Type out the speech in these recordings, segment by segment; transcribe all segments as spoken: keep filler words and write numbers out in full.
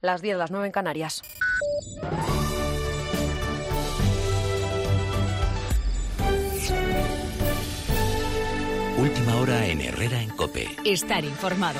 Las diez, las nueve en Canarias. Última hora en Herrera en COPE. Estar informado.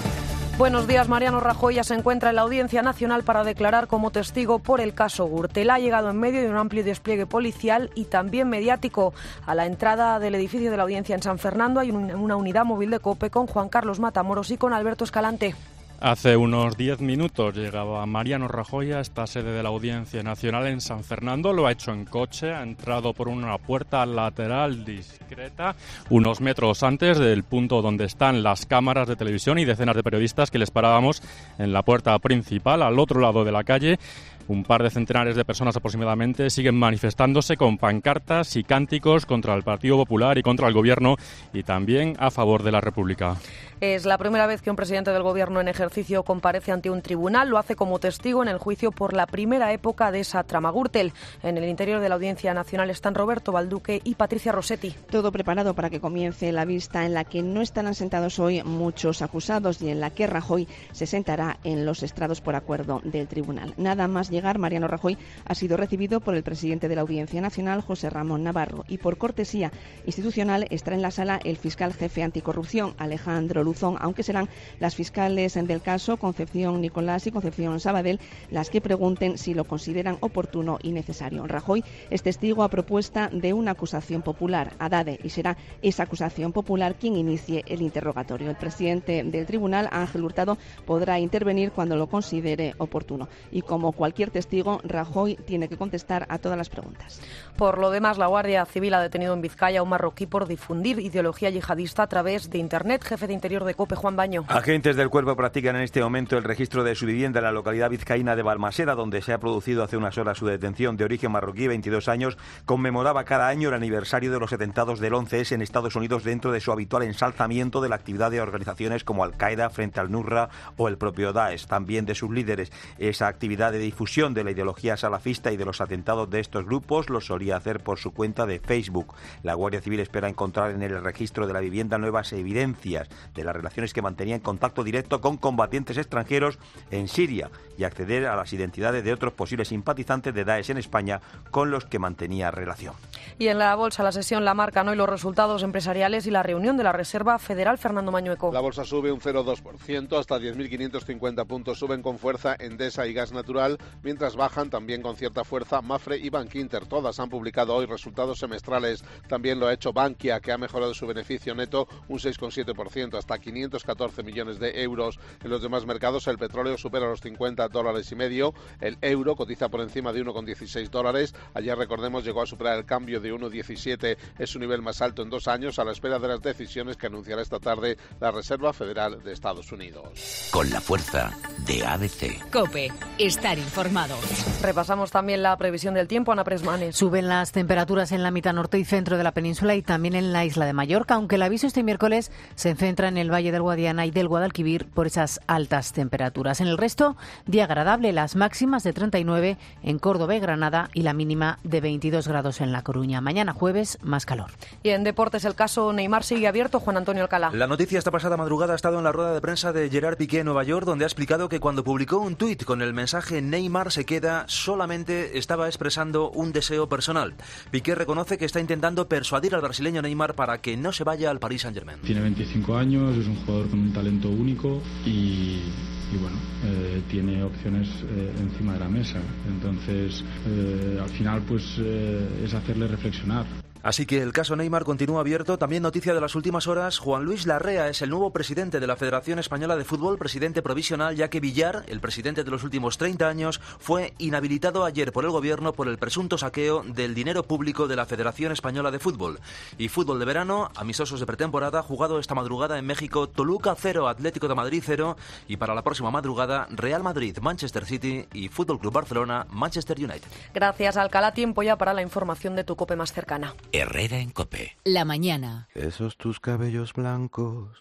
Buenos días. Mariano Rajoy ya se encuentra en la Audiencia Nacional para declarar como testigo por el caso Gürtel. Ha llegado en medio de un amplio despliegue policial y también mediático. A la entrada del edificio de la Audiencia en San Fernando hay una unidad móvil de COPE con Juan Carlos Matamoros y con Alberto Escalante. Hace unos diez minutos llegaba Mariano Rajoy a esta sede de la Audiencia Nacional en San Fernando. Lo ha hecho en coche, ha entrado por una puerta lateral discreta, unos metros antes del punto donde están las cámaras de televisión y decenas de periodistas que les parábamos en la puerta principal, al otro lado de la calle. Un par de centenares de personas aproximadamente siguen manifestándose con pancartas y cánticos contra el Partido Popular y contra el Gobierno y también a favor de la República. Es la primera vez que un presidente del Gobierno en ejercicio comparece ante un tribunal. Lo hace como testigo en el juicio por la primera época de esa trama Gürtel. En el interior de la Audiencia Nacional están Roberto Balduque y Patricia Rossetti. Todo preparado para que comience la vista en la que no estarán sentados hoy muchos acusados y en la que Rajoy se sentará en los estrados por acuerdo del tribunal. Nada más llegar, Mariano Rajoy ha sido recibido por el presidente de la Audiencia Nacional, José Ramón Navarro, y por cortesía institucional estará en la sala el fiscal jefe anticorrupción, Alejandro Luzón, aunque serán las fiscales del caso, Concepción Nicolás y Concepción Sabadell, las que pregunten si lo consideran oportuno y necesario. Rajoy es testigo a propuesta de una acusación popular, Adade, y será esa acusación popular quien inicie el interrogatorio. El presidente del tribunal, Ángel Hurtado, podrá intervenir cuando lo considere oportuno. Y como cualquier testigo, Rajoy tiene que contestar a todas las preguntas. Por lo demás, la Guardia Civil ha detenido en Vizcaya a un marroquí por difundir ideología yihadista a través de Internet. Jefe de Interior de COPE, Juan Baño. Agentes del Cuerpo practican en este momento el registro de su vivienda en la localidad vizcaína de Balmaseda, donde se ha producido hace unas horas su detención. De origen marroquí, veintidós años, conmemoraba cada año el aniversario de los atentados del once ese en Estados Unidos dentro de su habitual ensalzamiento de la actividad de organizaciones como Al-Qaeda frente al Nusra o el propio Daesh, también de sus líderes. Esa actividad de difusión de la ideología salafista y de los atentados de estos grupos lo solía hacer por su cuenta de Facebook. La Guardia Civil espera encontrar en el registro de la vivienda nuevas evidencias de las relaciones que mantenía en contacto directo con combatientes extranjeros en Siria y acceder a las identidades de otros posibles simpatizantes de Daesh en España con los que mantenía relación. Y en la bolsa, la sesión la marcan hoy los resultados empresariales y la reunión de la Reserva Federal. Fernando Mañueco. La bolsa sube un cero coma dos por ciento hasta diez mil quinientos cincuenta puntos. Suben con fuerza Endesa y Gas Natural, mientras bajan también con cierta fuerza Mafre y Bankinter. Todas han publicado hoy resultados semestrales. También lo ha hecho Bankia, que ha mejorado su beneficio neto un seis coma siete por ciento hasta quinientos catorce millones de euros. En los demás mercados el petróleo supera los cincuenta dólares y medio. El euro cotiza por encima de uno coma dieciséis dólares. Ayer, recordemos, llegó a superar el cambio de uno coma diecisiete. Es su nivel más alto en dos años, a la espera de las decisiones que anunciará esta tarde la Reserva Federal de Estados Unidos. Con la fuerza de A B C. COPE. Estar informado. Repasamos también la previsión del tiempo, Ana Presmanes. Suben las temperaturas en la mitad norte y centro de la península y también en la isla de Mallorca, aunque el aviso este miércoles se centra en el Valle del Guadiana y del Guadalquivir por esas altas temperaturas. En el resto, día agradable, las máximas de treinta y nueve en Córdoba y Granada y la mínima de veintidós grados en La Coruña. Mañana jueves, más calor. Y en deportes, el caso Neymar sigue abierto. Juan Antonio Alcalá. La noticia esta pasada madrugada ha estado en la rueda de prensa de Gerard Piqué en Nueva York, donde ha explicado que cuando publicó un tuit con el mensaje Neymar se queda, solamente estaba expresando un deseo personal. Piqué reconoce que está intentando persuadir al brasileño Neymar para que no se vaya al Paris Saint-Germain. Tiene veinticinco años, es un jugador con un talento único y, y bueno, eh, tiene opciones eh, encima de la mesa. Entonces, eh, al final, pues eh, es hacerle reflexionar. Así que el caso Neymar continúa abierto. También noticia de las últimas horas, Juan Luis Larrea es el nuevo presidente de la Federación Española de Fútbol, presidente provisional, ya que Villar, el presidente de los últimos treinta años, fue inhabilitado ayer por el Gobierno por el presunto saqueo del dinero público de la Federación Española de Fútbol. Y fútbol de verano, amistosos de pretemporada, jugado esta madrugada en México, Toluca cero, Atlético de Madrid cero, y para la próxima madrugada, Real Madrid, Manchester City y Fútbol Club Barcelona, Manchester United. Gracias, Alcalá. Tiempo ya para la información de tu COPE más cercana. Herrera en COPE. La mañana. Esos tus cabellos blancos,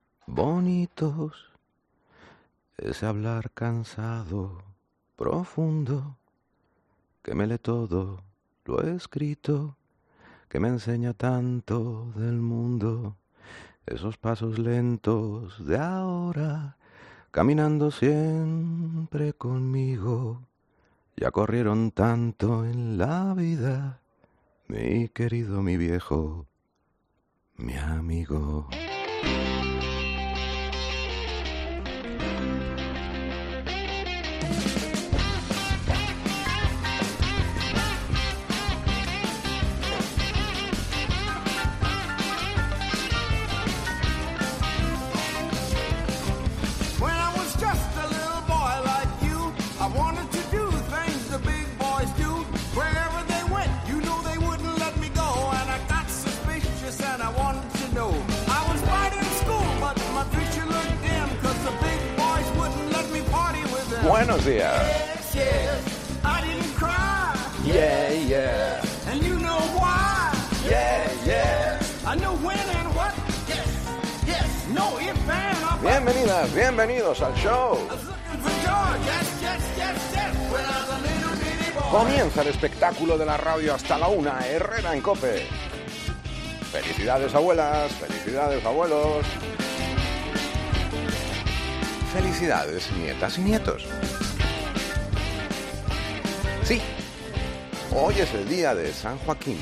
bonitos, ese hablar cansado, profundo, que me lee todo, lo he escrito, que me enseña tanto del mundo, esos pasos lentos de ahora, caminando siempre conmigo. Ya corrieron tanto en la vida, mi querido, mi viejo, mi amigo. Buenos días. Yeah, yeah. And you know why? Yeah, yeah. I know when and what? Yes, yes. No if and Bienvenidas, bienvenidos al show. Comienza el espectáculo de la radio hasta la una, Herrera en COPE. Felicidades abuelas, felicidades abuelos. Felicidades nietas y nietos. Sí, hoy es el día de San Joaquín.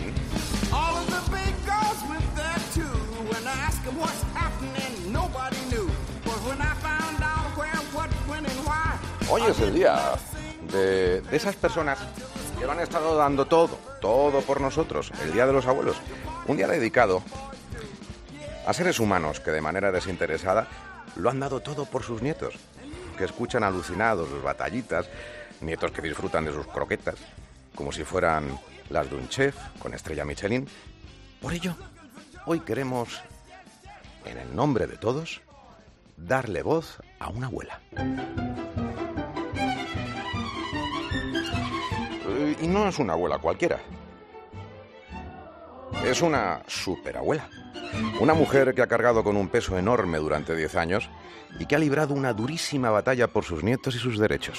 Hoy es el día de, de esas personas que lo han estado dando todo, todo por nosotros, el Día de los Abuelos. Un día dedicado a seres humanos que de manera desinteresada lo han dado todo por sus nietos, que escuchan alucinados sus batallitas, nietos que disfrutan de sus croquetas, como si fueran las de un chef con estrella Michelin. Por ello, hoy queremos, en el nombre de todos, darle voz a una abuela. Y no es una abuela cualquiera. Es una superabuela. Una mujer que ha cargado con un peso enorme durante diez años y que ha librado una durísima batalla por sus nietos y sus derechos.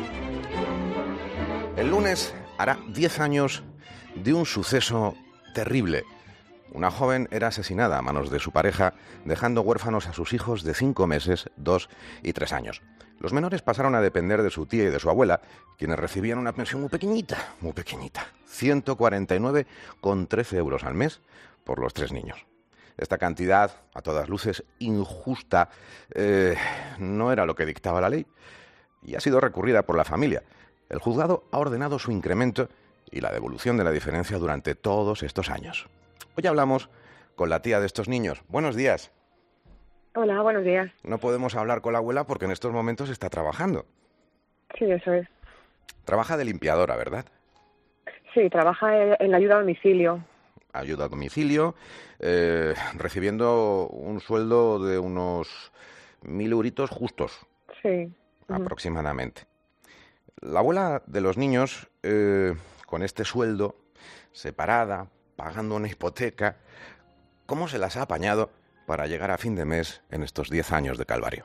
El lunes hará diez años de un suceso terrible. Una joven era asesinada a manos de su pareja, dejando huérfanos a sus hijos de cinco meses, dos y tres años. Los menores pasaron a depender de su tía y de su abuela, quienes recibían una pensión muy pequeñita, muy pequeñita, ciento cuarenta y nueve con trece euros al mes por los tres niños. Esta cantidad, a todas luces injusta, eh, no era lo que dictaba la ley y ha sido recurrida por la familia. El juzgado ha ordenado su incremento y la devolución de la diferencia durante todos estos años. Hoy hablamos con la tía de estos niños. Buenos días. Hola, buenos días. No podemos hablar con la abuela porque en estos momentos está trabajando. Sí, eso es. Trabaja de limpiadora, ¿verdad? Sí, trabaja en la ayuda a domicilio. Ayuda a domicilio, eh, recibiendo un sueldo de unos mil euritos justos. Sí. Aproximadamente. Uh-huh. La abuela de los niños, eh, con este sueldo, separada, pagando una hipoteca, ¿cómo se las ha apañado para llegar a fin de mes en estos diez años de calvario?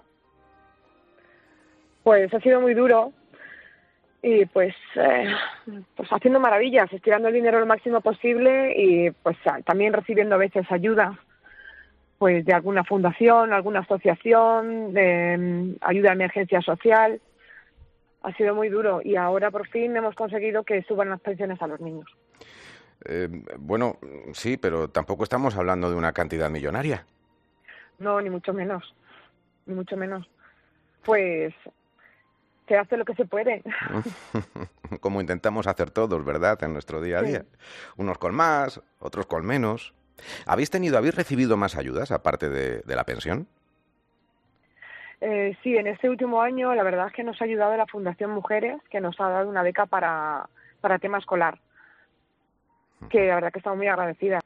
Pues ha sido muy duro. Y pues, eh, pues haciendo maravillas, estirando el dinero lo máximo posible y pues también recibiendo a veces ayuda pues de alguna fundación, alguna asociación, de um, ayuda de emergencia social. Ha sido muy duro y ahora por fin hemos conseguido que suban las pensiones a los niños. Eh, bueno, sí, pero tampoco estamos hablando de una cantidad millonaria. No, ni mucho menos, ni mucho menos. Pues se hace lo que se puede. Como intentamos hacer todos, ¿verdad?, en nuestro día a día. Sí. Unos con más, otros con menos. ¿Habéis tenido, habéis recibido más ayudas aparte de, de la pensión? Eh, sí, en este último año la verdad es que nos ha ayudado la Fundación Mujeres, que nos ha dado una beca para, para tema escolar, que la verdad que estamos muy agradecidas.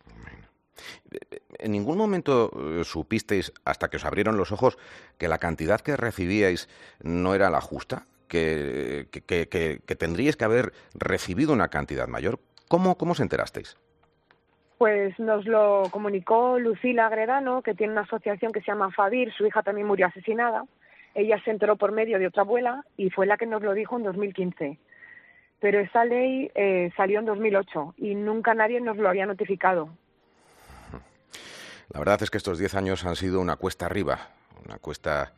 ¿En ningún momento supisteis, hasta que os abrieron los ojos, que la cantidad que recibíais no era la justa? ¿Que, que, que, que tendríais que haber recibido una cantidad mayor? ¿Cómo, cómo os enterasteis? Pues nos lo comunicó Lucila Gredano, que tiene una asociación que se llama FABIR, su hija también murió asesinada. Ella se enteró por medio de otra abuela y fue la que nos lo dijo en dos mil quince. Pero esa ley eh, salió en dos mil ocho y nunca nadie nos lo había notificado. La verdad es que estos diez años han sido una cuesta arriba, una cuesta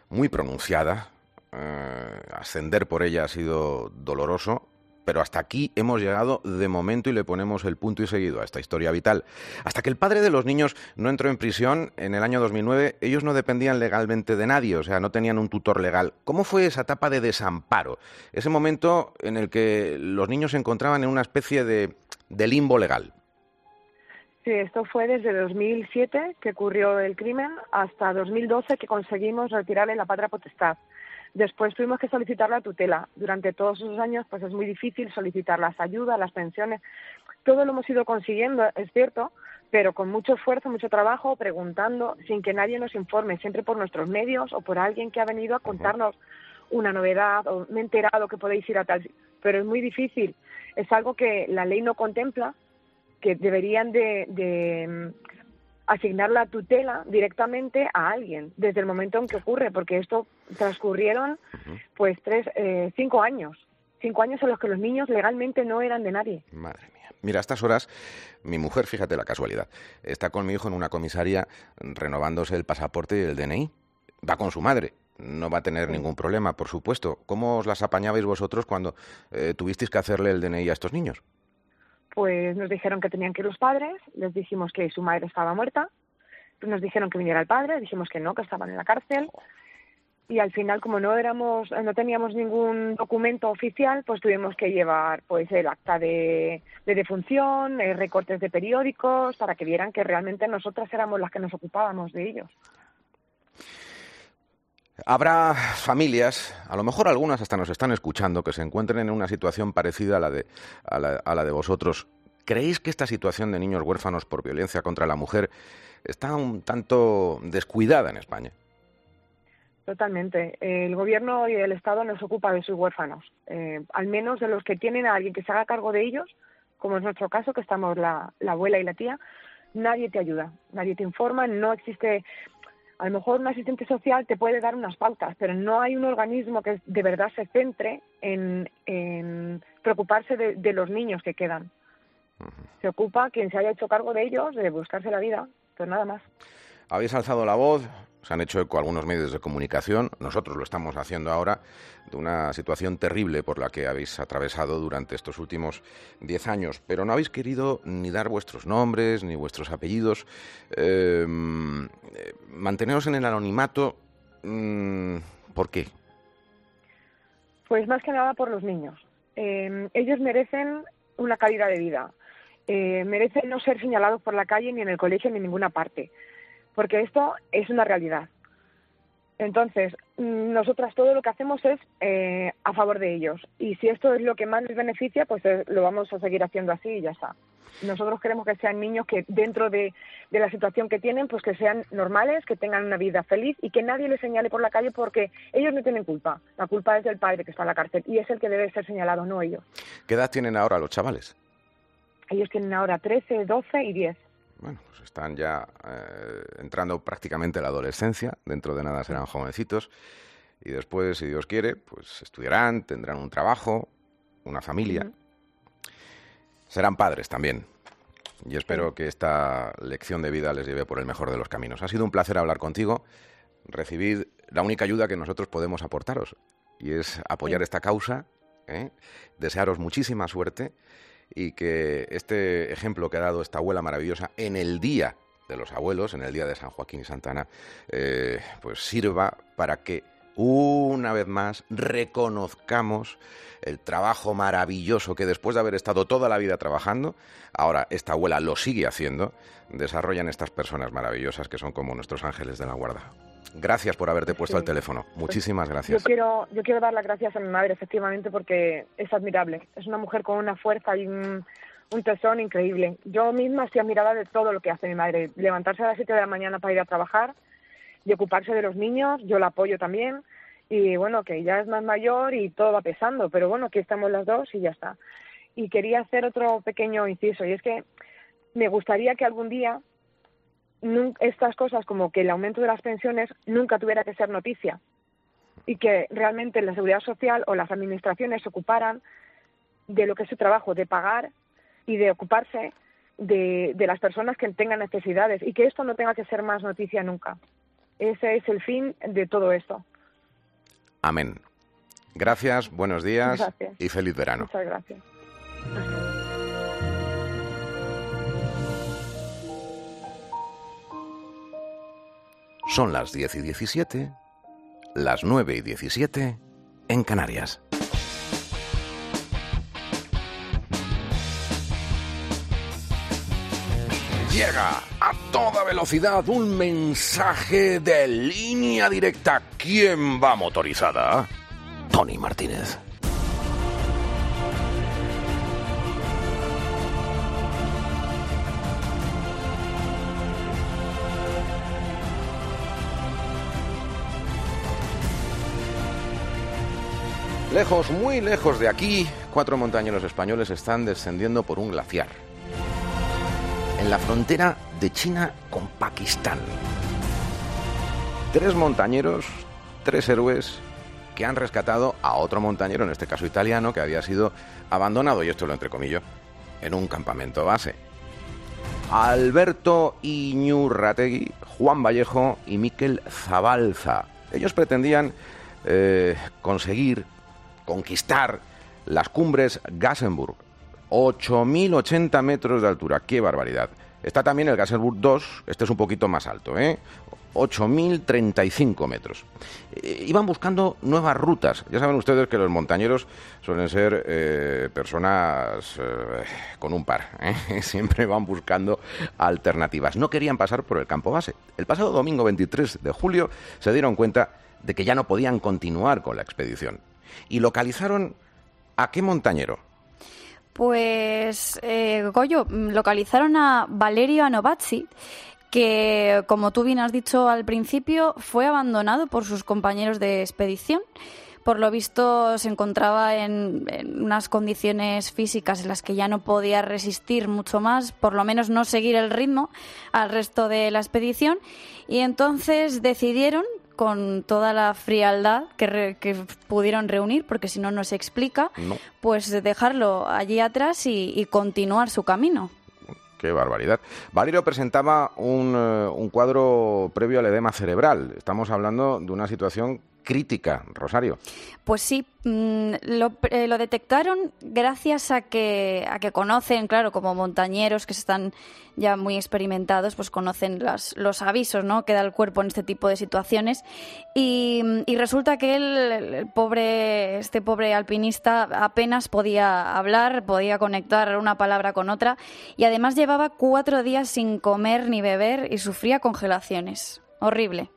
muy pronunciada. Eh, ascender por ella ha sido doloroso, pero hasta aquí hemos llegado de momento y le ponemos el punto y seguido a esta historia vital. Hasta que el padre de los niños no entró en prisión en el año dos mil nueve, ellos no dependían legalmente de nadie, o sea, no tenían un tutor legal. ¿Cómo fue esa etapa de desamparo? Ese momento en el que los niños se encontraban en una especie de, de limbo legal. Sí, esto fue desde dos mil siete que ocurrió el crimen hasta dos mil doce que conseguimos retirarle la patria potestad. Después tuvimos que solicitar la tutela. Durante todos esos años pues es muy difícil solicitar las ayudas, las pensiones. Todo lo hemos ido consiguiendo, es cierto, pero con mucho esfuerzo, mucho trabajo, preguntando, sin que nadie nos informe, siempre por nuestros medios o por alguien que ha venido a contarnos una novedad o me he enterado que podéis ir a tal. Pero es muy difícil. Es algo que la ley no contempla, que deberían de... de asignar la tutela directamente a alguien desde el momento en que ocurre, porque esto transcurrieron pues tres, eh, cinco años, cinco años en los que los niños legalmente no eran de nadie. Madre mía. Mira, a estas horas, mi mujer, fíjate la casualidad, está con mi hijo en una comisaría renovándose el pasaporte y el D N I. Va con su madre. No va a tener sí. ningún problema, por supuesto. ¿Cómo os las apañabais vosotros cuando eh, tuvisteis que hacerle el D N I a estos niños? Pues nos dijeron que tenían que ir los padres, les dijimos que su madre estaba muerta, nos dijeron que viniera el padre, dijimos que no, que estaban en la cárcel, y al final, como no éramos, no teníamos ningún documento oficial, pues tuvimos que llevar pues el acta de, de defunción, eh, recortes de periódicos, para que vieran que realmente nosotras éramos las que nos ocupábamos de ellos. Habrá familias, a lo mejor algunas hasta nos están escuchando, que se encuentren en una situación parecida a la de, a la, a la de vosotros. ¿Creéis que esta situación de niños huérfanos por violencia contra la mujer está un tanto descuidada en España? Totalmente. El gobierno y el Estado no se ocupa de sus huérfanos, eh, al menos de los que tienen a alguien que se haga cargo de ellos, como es nuestro caso, que estamos la, la abuela y la tía. Nadie te ayuda, nadie te informa, no existe... A lo mejor un asistente social te puede dar unas pautas, pero no hay un organismo que de verdad se centre en, en preocuparse de, de los niños que quedan. Uh-huh. Se ocupa quien se haya hecho cargo de ellos, de buscarse la vida, pues nada más. Habéis alzado la voz, se han hecho eco algunos medios de comunicación, nosotros lo estamos haciendo ahora, de una situación terrible por la que habéis atravesado durante estos últimos diez años, pero no habéis querido ni dar vuestros nombres, ni vuestros apellidos, eh, manteneros en el anonimato. ¿Por qué? Pues más que nada por los niños. Eh, ellos merecen una calidad de vida, eh, merecen no ser señalados por la calle, ni en el colegio, ni en ninguna parte. Porque esto es una realidad. Entonces, nosotras todo lo que hacemos es eh, a favor de ellos. Y si esto es lo que más les beneficia, pues eh, lo vamos a seguir haciendo así y ya está. Nosotros queremos que sean niños que dentro de, de la situación que tienen, pues que sean normales, que tengan una vida feliz y que nadie les señale por la calle porque ellos no tienen culpa. La culpa es del padre que está en la cárcel y es el que debe ser señalado, no ellos. ¿Qué edad tienen ahora los chavales? Ellos tienen ahora trece, doce y diez. Bueno, pues están ya eh, entrando prácticamente a la adolescencia, dentro de nada serán jovencitos, y después, si Dios quiere, pues estudiarán, tendrán un trabajo, una familia, uh-huh. serán padres también, y espero sí. que esta lección de vida les lleve por el mejor de los caminos. Ha sido un placer hablar contigo, recibid la única ayuda que nosotros podemos aportaros, y es apoyar sí. esta causa, ¿eh? Desearos muchísima suerte, y que este ejemplo que ha dado esta abuela maravillosa en el Día de los Abuelos, en el Día de San Joaquín y Santa Ana, eh, pues sirva para que una vez más reconozcamos el trabajo maravilloso que después de haber estado toda la vida trabajando, ahora esta abuela lo sigue haciendo, desarrollan estas personas maravillosas que son como nuestros ángeles de la guarda. Gracias por haberte puesto sí. al teléfono. Muchísimas gracias. Yo quiero, yo quiero dar las gracias a mi madre, efectivamente, porque es admirable. Es una mujer con una fuerza y un, un tesón increíble. Yo misma estoy admirada de todo lo que hace mi madre. Levantarse a las siete de la mañana para ir a trabajar y ocuparse de los niños, yo la apoyo también. Y bueno, que ya es más mayor y todo va pesando, pero bueno, aquí estamos las dos y ya está. Y quería hacer otro pequeño inciso, y es que me gustaría que algún día estas cosas como que el aumento de las pensiones nunca tuviera que ser noticia y que realmente la Seguridad Social o las administraciones se ocuparan de lo que es su trabajo, de pagar y de ocuparse de, de las personas que tengan necesidades y que esto no tenga que ser más noticia nunca. Ese es el fin de todo esto. Amén. Gracias, buenos días Gracias. y feliz verano. Muchas gracias. Son las diez y diecisiete, las nueve y diecisiete en Canarias. Llega a toda velocidad un mensaje de Línea Directa. ¿Quién va motorizada? Tony Martínez. Lejos, muy lejos de aquí, cuatro montañeros españoles están descendiendo por un glaciar en la frontera de China con Pakistán. Tres montañeros, tres héroes que han rescatado a otro montañero, en este caso italiano, que había sido abandonado, y esto lo entrecomillo, en un campamento base. Alberto Iñurrategui, Juan Vallejo y Mikel Zabalza. Ellos pretendían eh, conseguir, conquistar las cumbres Gassenburg. ocho mil ochenta metros de altura, qué barbaridad. Está también el Gassenburg dos, este es un poquito más alto, ¿eh? ocho mil treinta y cinco metros. Eh, iban buscando nuevas rutas. Ya saben ustedes que los montañeros suelen ser eh, personas eh, con un par, ¿eh? Siempre van buscando alternativas. No querían pasar por el campo base. El pasado domingo veintitrés de julio se dieron cuenta de que ya no podían continuar con la expedición. Y localizaron ¿a qué montañero? Pues, eh, Goyo, localizaron a Valerio Anovazzi, que, como tú bien has dicho al principio, fue abandonado por sus compañeros de expedición. Por lo visto, se encontraba en, en unas condiciones físicas en las que ya no podía resistir mucho más, por lo menos no seguir el ritmo al resto de la expedición, y entonces decidieron, con toda la frialdad que, re, que pudieron reunir, porque si no, no se explica, no. pues dejarlo allí atrás y, y continuar su camino. ¡Qué barbaridad! Valerio presentaba un, uh, un cuadro previo al edema cerebral. Estamos hablando de una situación crítica, Rosario. Pues sí, mmm, lo, eh, lo detectaron gracias a que, a que conocen, claro, como montañeros que están ya muy experimentados, pues conocen las, los avisos, ¿no?, que da el cuerpo en este tipo de situaciones. Y, y resulta que él, el pobre, este pobre alpinista apenas podía hablar, podía conectar una palabra con otra, y además llevaba cuatro días sin comer ni beber y sufría congelaciones. Horrible.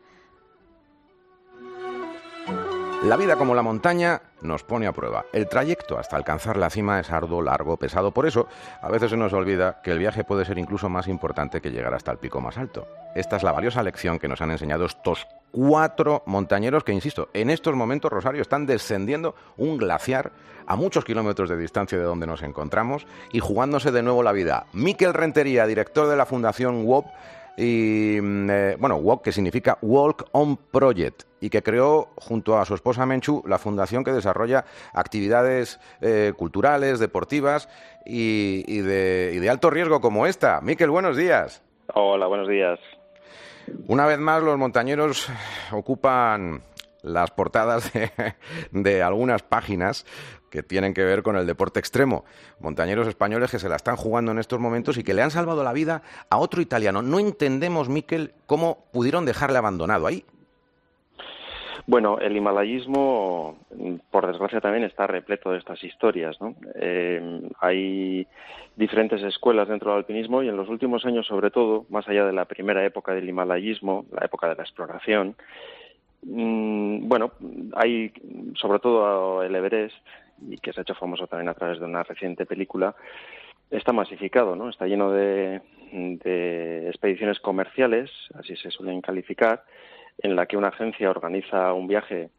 La vida, como la montaña, nos pone a prueba. El trayecto hasta alcanzar la cima es arduo, largo, pesado. Por eso, a veces se nos olvida que el viaje puede ser incluso más importante que llegar hasta el pico más alto. Esta es la valiosa lección que nos han enseñado estos cuatro montañeros que, insisto, en estos momentos, Rosario, están descendiendo un glaciar a muchos kilómetros de distancia de donde nos encontramos y jugándose de nuevo la vida. Mikel Rentería, director de la Fundación W O P, y eh, bueno, W O P, que significa Walk On Project, y que creó junto a su esposa Menchu la fundación que desarrolla actividades eh, culturales, deportivas y, y, de, y de alto riesgo como esta. Mikel, buenos días. Hola, buenos días. Una vez más los montañeros ocupan las portadas de, de algunas páginas que tienen que ver con el deporte extremo. Montañeros españoles que se la están jugando en estos momentos y que le han salvado la vida a otro italiano. No entendemos, Mikel, cómo pudieron dejarle abandonado ahí. Bueno, el himalayismo, por desgracia, también está repleto de estas historias, ¿no? Eh, hay diferentes escuelas dentro del alpinismo y en los últimos años, sobre todo, más allá de la primera época del himalayismo, la época de la exploración, mmm, bueno, hay sobre todo el Everest, y que se ha hecho famoso también a través de una reciente película, está masificado, ¿no? Está lleno de, de expediciones comerciales, así se suelen calificar, en la que una agencia organiza un viaje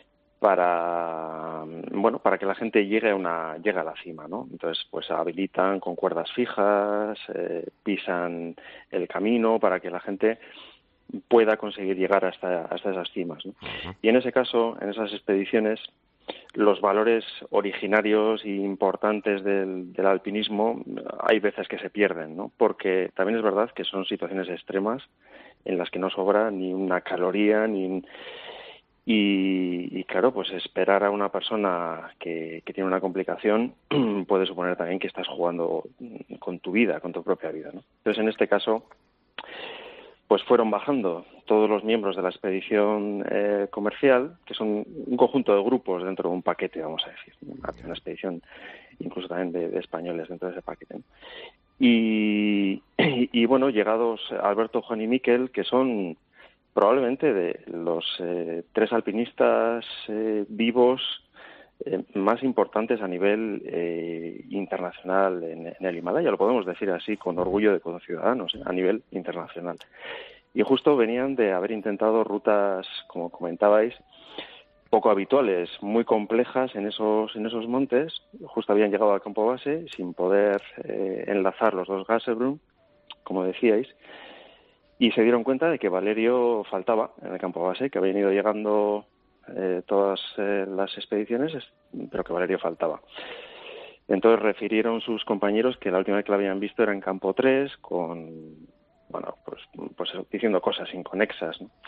para, bueno, para que la gente llegue a una llegue a la cima, ¿no? Entonces, pues habilitan con cuerdas fijas, eh, pisan el camino para que la gente pueda conseguir llegar hasta, hasta esas cimas, ¿no? Uh-huh. Y en ese caso, en esas expediciones, los valores originarios e importantes del, del alpinismo hay veces que se pierden, ¿no? Porque también es verdad que son situaciones extremas en las que no sobra ni una caloría, ni, Y, y claro, pues esperar a una persona que, que tiene una complicación puede suponer también que estás jugando con tu vida, con tu propia vida, ¿no? Entonces, en este caso, pues fueron bajando todos los miembros de la expedición eh, comercial, que son un conjunto de grupos dentro de un paquete, vamos a decir, una, una expedición incluso también de, de españoles dentro de ese paquete, ¿no? Y, y, y bueno, llegados Alberto, Juan y Miquel, que son probablemente de los eh, tres alpinistas eh, vivos eh, más importantes a nivel eh, internacional en, en el Himalaya, lo podemos decir así con orgullo de conciudadanos, eh, a nivel internacional. Y justo venían de haber intentado rutas, como comentabais, poco habituales, muy complejas en esos en esos montes. Justo habían llegado al campo base sin poder eh, enlazar los dos Gasherbrum, como decíais, y se dieron cuenta de que Valerio faltaba en el campo base, que habían ido llegando eh, todas eh, las expediciones, pero que Valerio faltaba. Entonces refirieron sus compañeros que la última vez que lo habían visto era en campo tres, con, bueno, pues, pues diciendo cosas inconexas, ¿no?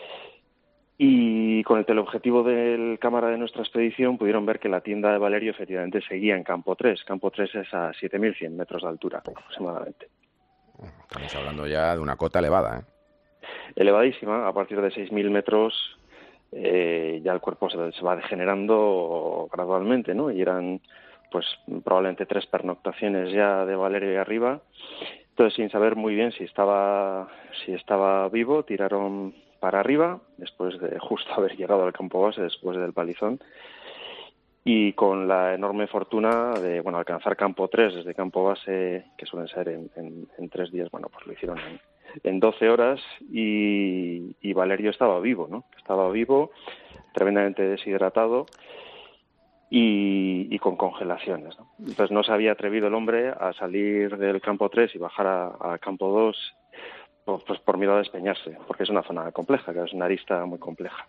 Y con el teleobjetivo del cámara de nuestra expedición pudieron ver que la tienda de Valerio efectivamente seguía en campo tres. Campo tres es a siete mil cien metros de altura aproximadamente. Estamos hablando ya de una cota elevada, ¿eh? Elevadísima. A partir de seis mil metros eh, ya el cuerpo se, se va degenerando gradualmente, ¿no? Y eran pues probablemente tres pernoctaciones ya de Valerio y arriba. Entonces, sin saber muy bien si estaba si estaba vivo, tiraron para arriba, después de justo haber llegado al campo base, después del palizón, y con la enorme fortuna de bueno alcanzar campo tres desde campo base, que suelen ser en, en, en tres días, bueno, pues lo hicieron en, en doce horas, y, y Valerio estaba vivo, ¿no? Estaba vivo, tremendamente deshidratado y, y con congelaciones, ¿no? Entonces no se había atrevido el hombre a salir del campo tres y bajar a, a campo dos, pues por miedo a despeñarse, porque es una zona compleja, que es una arista muy compleja.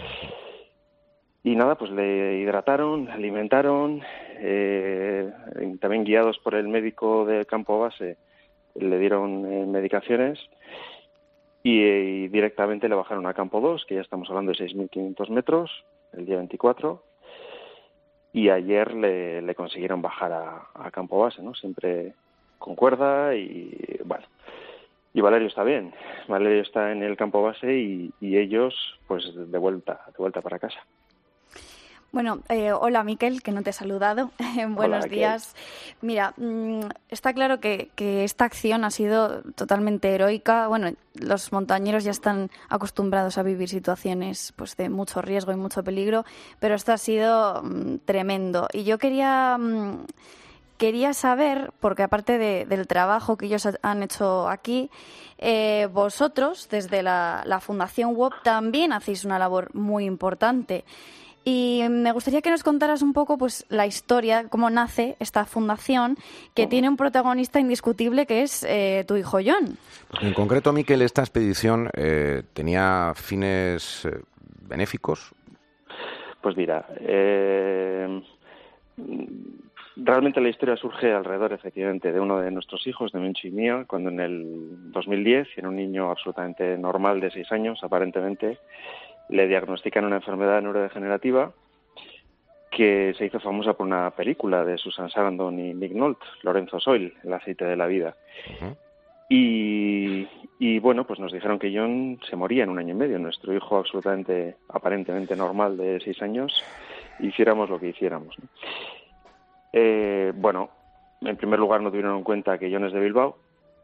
Y nada, pues le hidrataron, le alimentaron, eh, también guiados por el médico del campo base, le dieron eh, medicaciones y, y directamente le bajaron a campo dos, que ya estamos hablando de seis mil quinientos metros, el día veinticuatro, y ayer le, le consiguieron bajar a, a campo base, ¿no? Siempre con cuerda y, bueno, y Valerio está bien. Valerio está en el campo base y, y ellos, pues, de vuelta, de vuelta para casa. Bueno, eh, hola Miquel, que no te he saludado. Buenos hola, días. Mira, mmm, está claro que, que esta acción ha sido totalmente heroica. Bueno, los montañeros ya están acostumbrados a vivir situaciones pues de mucho riesgo y mucho peligro, pero esto ha sido mmm, tremendo. Y yo quería... Mmm, Quería saber, porque aparte de, del trabajo que ellos han hecho aquí, eh, vosotros, desde la, la Fundación W O P, también hacéis una labor muy importante. Y me gustaría que nos contaras un poco pues la historia, cómo nace esta fundación, que tiene un protagonista indiscutible que es eh, tu hijo John. En concreto, Miquel, esta expedición eh, tenía fines eh, benéficos. Pues mira, eh... realmente la historia surge alrededor, efectivamente, de uno de nuestros hijos, de Menchu y mío, cuando en el dos mil diez, era un niño absolutamente normal de seis años, aparentemente, le diagnostican una enfermedad neurodegenerativa que se hizo famosa por una película de Susan Sarandon y Nick Nolte, Lorenzo Soil, El aceite de la vida. Uh-huh. Y, y bueno, pues nos dijeron que John se moría en un año y medio. Nuestro hijo absolutamente, aparentemente normal de seis años, hiciéramos lo que hiciéramos, ¿no? Eh, bueno, en primer lugar no tuvieron en cuenta que John es de Bilbao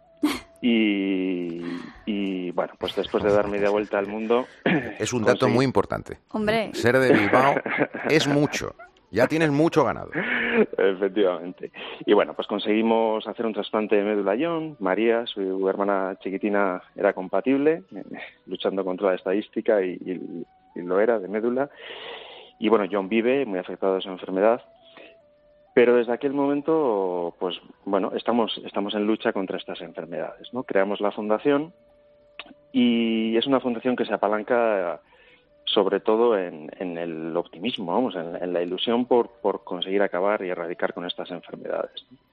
y, y bueno, pues después de dar media vuelta al mundo... Es un dato conseguí... muy importante. Hombre. Ser de Bilbao es mucho. Ya tienes mucho ganado. Efectivamente. Y bueno, pues conseguimos hacer un trasplante de médula a John. María, su hermana chiquitina, era compatible, eh, luchando contra la estadística y, y, y lo era de médula. Y bueno, John vive muy afectado de su enfermedad. Pero desde aquel momento, pues bueno, estamos estamos en lucha contra estas enfermedades, ¿no? Creamos la fundación y es una fundación que se apalanca sobre todo en, en el optimismo, vamos, en, en la ilusión por, por conseguir acabar y erradicar con estas enfermedades, ¿no?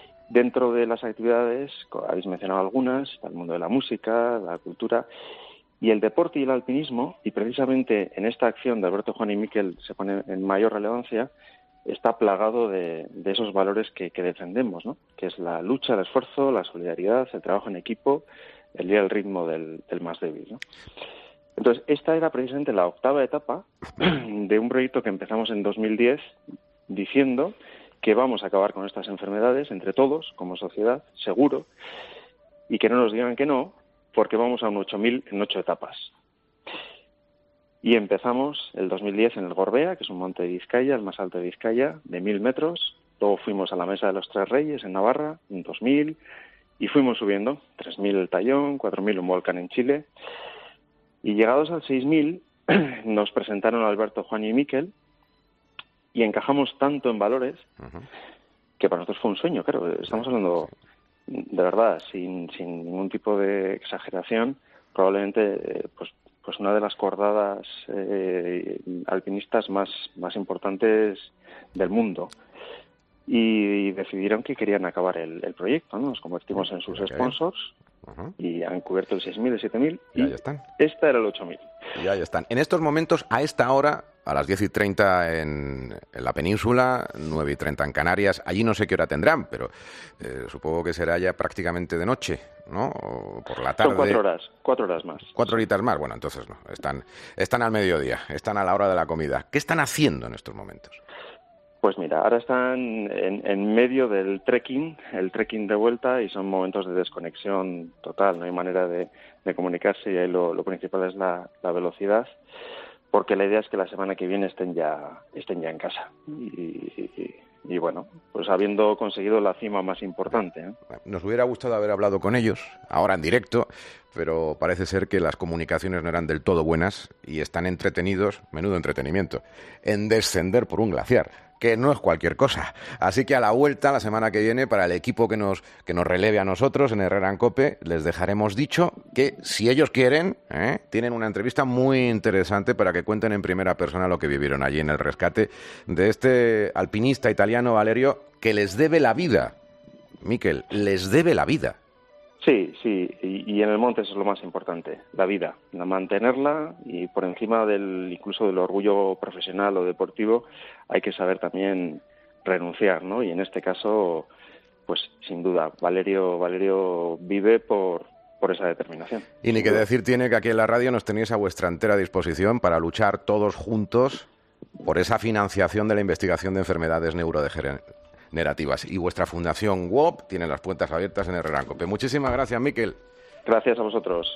Dentro de las actividades, habéis mencionado algunas, está el mundo de la música, la cultura, Y el deporte y el alpinismo, y precisamente en esta acción de Alberto, Juan y Miquel se pone en mayor relevancia, está plagado de, de esos valores que, que defendemos, ¿no? Que es la lucha, el esfuerzo, la solidaridad, el trabajo en equipo, el ir al ritmo del, del más débil, ¿no? Entonces, esta era precisamente la octava etapa de un proyecto que empezamos en dos mil diez diciendo que vamos a acabar con estas enfermedades entre todos, como sociedad, seguro, y que no nos digan que no, porque vamos a un ocho mil en ocho etapas. Y empezamos el dos mil diez en el Gorbea, que es un monte de Vizcaya, el más alto de Vizcaya, de mil metros. Luego fuimos a la Mesa de los Tres Reyes en Navarra, en dos mil, y fuimos subiendo, tres mil el Tallón, cuatro mil un volcán en Chile. Y llegados al seis mil, nos presentaron a Alberto, Juan y Miquel, y encajamos tanto en valores uh-huh. que para nosotros fue un sueño, claro. Estamos hablando, de verdad, sin, sin ningún tipo de exageración, probablemente pues pues una de las cordadas eh, alpinistas más, más importantes del mundo. Y decidieron que querían acabar el, el proyecto, ¿no? Nos convertimos en sus okay. sponsors uh-huh. y han cubierto el seis mil, el siete mil y, y están. Esta era el ocho mil. Y ahí están. En estos momentos, a esta hora, a las diez y treinta en, en la península, nueve y treinta en Canarias, allí no sé qué hora tendrán, pero eh, supongo que será ya prácticamente de noche, ¿no? O por la tarde. Son cuatro horas, cuatro horas más. Cuatro horitas más, bueno, entonces no, están, están al mediodía, están a la hora de la comida. ¿Qué están haciendo en estos momentos? Pues mira, ahora están en, en medio del trekking, el trekking de vuelta, y son momentos de desconexión total, no hay manera de, de comunicarse, y ahí lo, lo principal es la, la velocidad, porque la idea es que la semana que viene estén ya estén ya en casa. Y, y, y bueno, pues habiendo conseguido la cima más importante, ¿eh? Nos hubiera gustado haber hablado con ellos, ahora en directo, pero parece ser que las comunicaciones no eran del todo buenas y están entretenidos, menudo entretenimiento, en descender por un glaciar, que no es cualquier cosa. Así que a la vuelta, la semana que viene, para el equipo que nos, que nos releve a nosotros en Herrera en COPE, les dejaremos dicho que, si ellos quieren, ¿eh? tienen una entrevista muy interesante para que cuenten en primera persona lo que vivieron allí en el rescate de este alpinista italiano, Valerio, que les debe la vida. Miquel, les debe la vida. Sí, sí, y, y en el monte eso es lo más importante, la vida, la mantenerla, y por encima del incluso del orgullo profesional o deportivo hay que saber también renunciar, ¿no? Y en este caso, pues sin duda, Valerio Valerio vive por, por esa determinación. Y ni que decir tiene que aquí en la radio nos tenéis a vuestra entera disposición para luchar todos juntos por esa financiación de la investigación de enfermedades neurodegenerativas. Y vuestra fundación W O P tiene las puertas abiertas en Herrera en COPE. Muchísimas gracias, Miquel. Gracias a vosotros.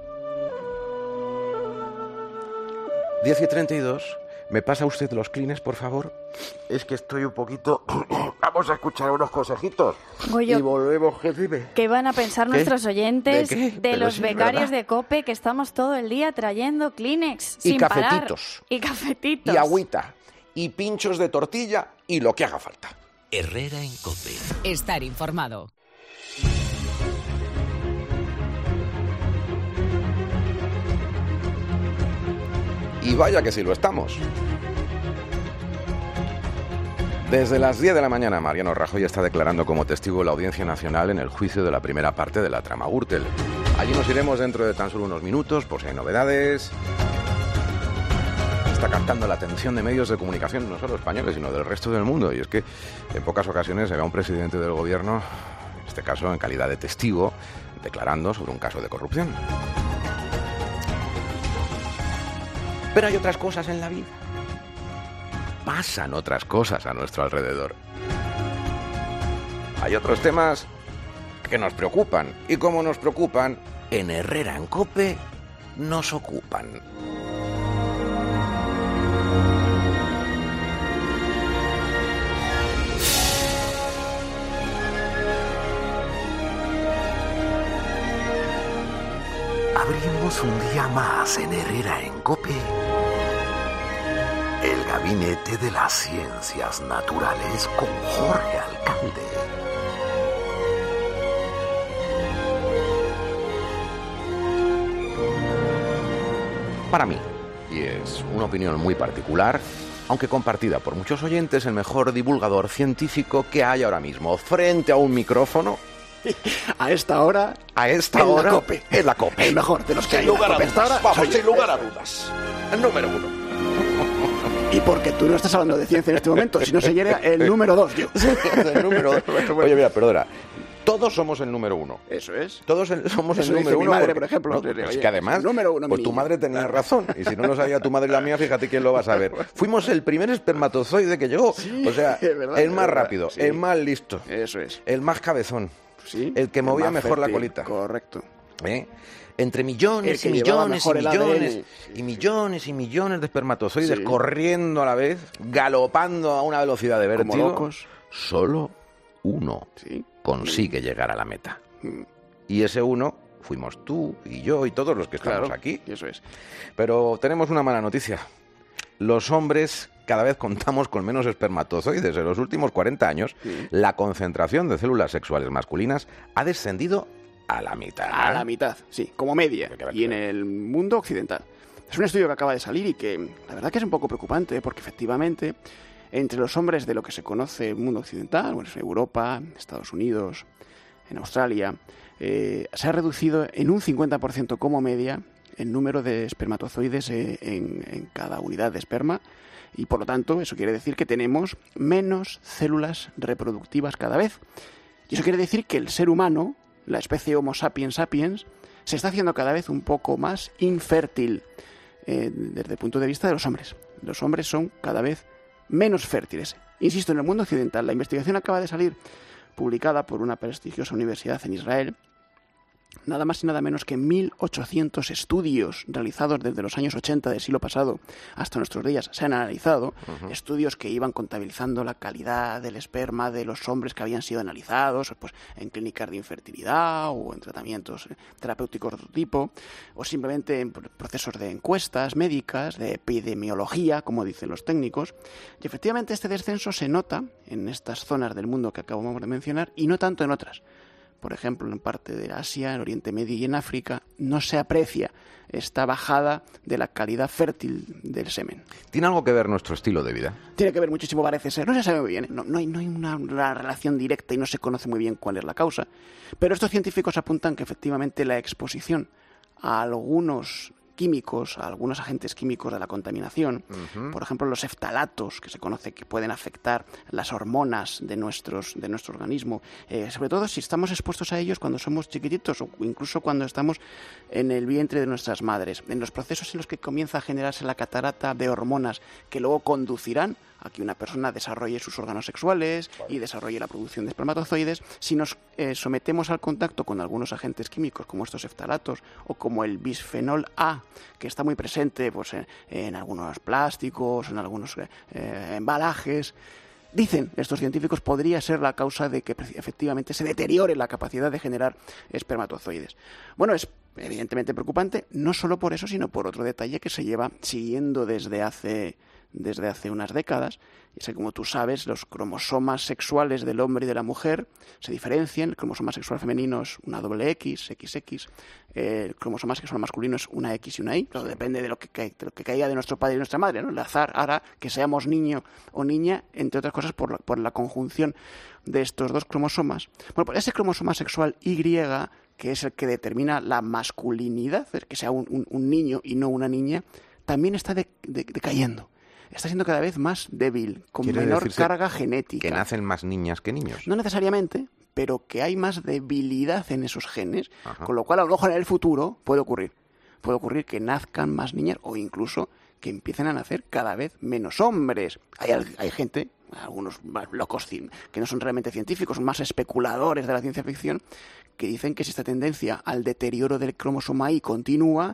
diez y treinta y dos. ¿Me pasa usted los clines, por favor? Es que estoy un poquito... Vamos a escuchar unos consejitos. Goyo, y volvemos, ¿qué dime? ¿Qué van a pensar ¿Qué? nuestros oyentes de, de los sí, becarios de COPE, que estamos todo el día trayendo Kleenex y sin cafetitos. parar? Y cafetitos. Y agüita. Y pinchos de tortilla y lo que haga falta. Herrera en COPE. Estar informado. Y vaya que sí lo estamos. Desde las diez de la mañana, Mariano Rajoy está declarando como testigo la Audiencia Nacional en el juicio de la primera parte de la trama Gürtel. Allí nos iremos dentro de tan solo unos minutos, por si hay novedades. Está captando la atención de medios de comunicación, no solo españoles, sino del resto del mundo. Y es que en pocas ocasiones se ve a un presidente del gobierno, en este caso en calidad de testigo, declarando sobre un caso de corrupción. Pero hay otras cosas en la vida. Pasan otras cosas a nuestro alrededor. Hay otros temas que nos preocupan. Y como nos preocupan, en Herrera en COPE nos ocupan. Abrimos un día más en Herrera en COPE el Gabinete de las Ciencias Naturales con Jorge Alcalde. Para mí, y es una opinión muy particular, aunque compartida por muchos oyentes, el mejor divulgador científico que hay ahora mismo frente a un micrófono A esta hora... A esta en hora... La COPE. Es la COPE. El mejor de los que Sin hay. lugar a COPE. dudas. Ahora, Vamos, soy- sin lugar a dudas. El número uno. Y porque tú no estás hablando de ciencia en este momento, si no sería el número dos, yo. El número dos. Oye, mira, perdona. Todos somos el número uno. Eso es. Todos el- somos Eso el dice número mi uno. madre, porque- por ejemplo. no, Oye, es que además, número uno, mi pues tu niña. madre tenía razón. Y si no lo sabía tu madre y la mía, fíjate quién lo va a saber. Fuimos el primer espermatozoide que llegó. O sea, es verdad, el es más verdad, rápido, sí. el más listo. Eso es. El más cabezón. Sí. El que movía más mejor la fértil, colita. Correcto. ¿Eh? Entre millones El y que llevaba millones y mejor el A D N. millones y millones y millones de espermatozoides Sí. corriendo a la vez, galopando a una velocidad de Como vértigo, locos. solo uno Sí. consigue llegar a la meta. Mm. Y ese uno fuimos tú y yo y todos los que estamos Claro, aquí. Eso es. Pero tenemos una mala noticia. Los hombres cada vez contamos con menos espermatozoides. En los últimos cuarenta años, Sí. la concentración de células sexuales masculinas ha descendido a la mitad. A la mitad, sí, como media. Y en el mundo occidental. Es un estudio que acaba de salir y que la verdad que es un poco preocupante porque efectivamente entre los hombres de lo que se conoce el mundo occidental, bueno, en Europa, Estados Unidos, en Australia, eh, se ha reducido en un cincuenta por ciento como media el número de espermatozoides eh, en, en cada unidad de esperma y por lo tanto eso quiere decir que tenemos menos células reproductivas cada vez. Y eso quiere decir que el ser humano, la especie Homo sapiens sapiens, se está haciendo cada vez un poco más infértil eh, desde el punto de vista de los hombres. Los hombres son cada vez menos fértiles. Insisto, en el mundo occidental, la investigación acaba de salir publicada por una prestigiosa universidad en Israel, nada más y nada menos que mil ochocientos estudios realizados desde los años ochenta del siglo pasado hasta nuestros días se han analizado, uh-huh. estudios que iban contabilizando la calidad del esperma de los hombres que habían sido analizados pues, en clínicas de infertilidad o en tratamientos terapéuticos de otro tipo, o simplemente en procesos de encuestas médicas, de epidemiología, como dicen los técnicos, y efectivamente este descenso se nota en estas zonas del mundo que acabamos de mencionar y no tanto en otras. Por ejemplo, en parte de Asia, en Oriente Medio y en África, no se aprecia esta bajada de la calidad fértil del semen. ¿Tiene algo que ver nuestro estilo de vida? Tiene que ver muchísimo, parece ser. No se sabe muy bien, no, no hay, no hay una, una relación directa y no se conoce muy bien cuál es la causa. Pero estos científicos apuntan que efectivamente la exposición a algunos químicos, a algunos agentes químicos de la contaminación, uh-huh. por ejemplo los eftalatos, que se conoce que pueden afectar las hormonas de, nuestros, de nuestro organismo, eh, sobre todo si estamos expuestos a ellos cuando somos chiquititos o incluso cuando estamos en el vientre de nuestras madres, en los procesos en los que comienza a generarse la catarata de hormonas que luego conducirán a que una persona desarrolle sus órganos sexuales y desarrolle la producción de espermatozoides. Si nos eh, sometemos al contacto con algunos agentes químicos como estos eftalatos o como el bisfenol A, que está muy presente pues, en, en algunos plásticos, en algunos eh, embalajes, dicen estos científicos, podría ser la causa de que efectivamente se deteriore la capacidad de generar espermatozoides. Bueno, es evidentemente preocupante, no solo por eso, sino por otro detalle que se lleva siguiendo desde hace... desde hace unas décadas, y es que como tú sabes, los cromosomas sexuales del hombre y de la mujer se diferencian. El cromosoma sexual femenino es una doble X, equis equis, eh, el cromosoma sexual masculino es una X y una Y, todo depende de lo, que, de lo que caiga de nuestro padre y nuestra madre, ¿no? El azar hará que seamos niño o niña, entre otras cosas por la, por la conjunción de estos dos cromosomas. Bueno, pues ese cromosoma sexual Y, que es el que determina la masculinidad, es que sea un, un, un niño y no una niña, también está de, de, decayendo. Está siendo cada vez más débil, con menor carga genética. ¿Que nacen más niñas que niños? No necesariamente, pero que hay más debilidad en esos genes, Ajá. con lo cual a lo mejor en el futuro puede ocurrir. Puede ocurrir que nazcan más niñas o incluso que empiecen a nacer cada vez menos hombres. Hay, hay gente, algunos más locos que no son realmente científicos, son más especuladores de la ciencia ficción, que dicen que si esta tendencia al deterioro del cromosoma Y continúa,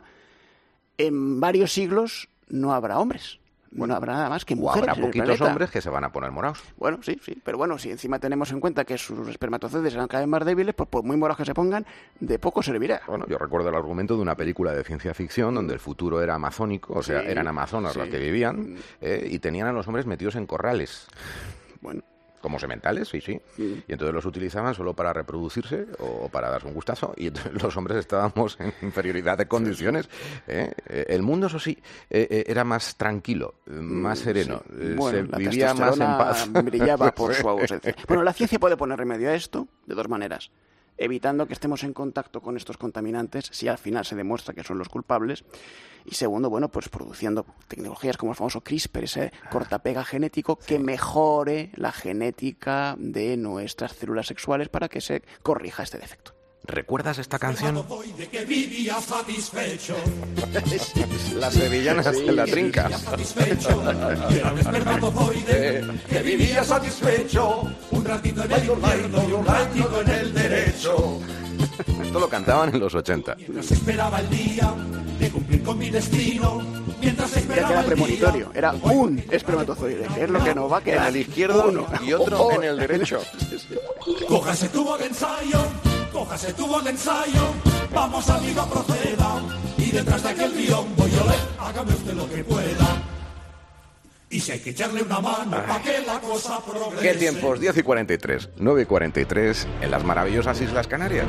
en varios siglos no habrá hombres. Bueno, habrá nada más que mujeres. O habrá poquitos en el planeta. hombres que se van a poner morados. Bueno, sí, sí. Pero bueno, si encima tenemos en cuenta que sus espermatozoides serán cada vez más débiles, pues por muy morados que se pongan, de poco servirá. Bueno, yo recuerdo el argumento de una película de ciencia ficción donde el futuro era amazónico, o sea, sí, eran amazonas sí. las que vivían, eh, y tenían a los hombres metidos en corrales. Bueno. Como sementales, sí, sí. Sí. Y entonces los utilizaban solo para reproducirse o para darse un gustazo. Y entonces los hombres estábamos en inferioridad de condiciones. ¿eh? El mundo, eso sí, eh, era más tranquilo, más sereno. Sí. Bueno, se la vivía más en paz. brillaba por su ausencia. Bueno, la ciencia puede poner remedio a esto de dos maneras. evitando que estemos en contacto con estos contaminantes si al final se demuestra que son los culpables. Y segundo, bueno, pues produciendo tecnologías como el famoso CRISPR, ese cortapega genético que mejore la genética de nuestras células sexuales para que se corrija este defecto. ¿Recuerdas esta canción? De que vivía satisfecho. Las sevillanas Sí, de la trinca. Era un espermatozoide que vivía satisfecho. Un ratito en el izquierdo y un ratito en el derecho. Esto lo cantaban en los ochenta. Mientras esperaba el día de cumplir con mi destino. Mientras Ya que esperaba era el día. premonitorio, era un espermatozoide, que es lo que nos va a quedar. En el izquierdo Uno. y otro Oh, en el derecho. Cójase tubo de ensayo, cójase tubo de ensayo. Vamos amigo, proceda. Y detrás de aquel guión voy a leer, hágame usted lo que pueda. Y si hay que echarle una mano para que la cosa progrese. ¿Qué tiempos? diez y cuarenta y tres, nueve y cuarenta y tres en las maravillosas Islas Canarias.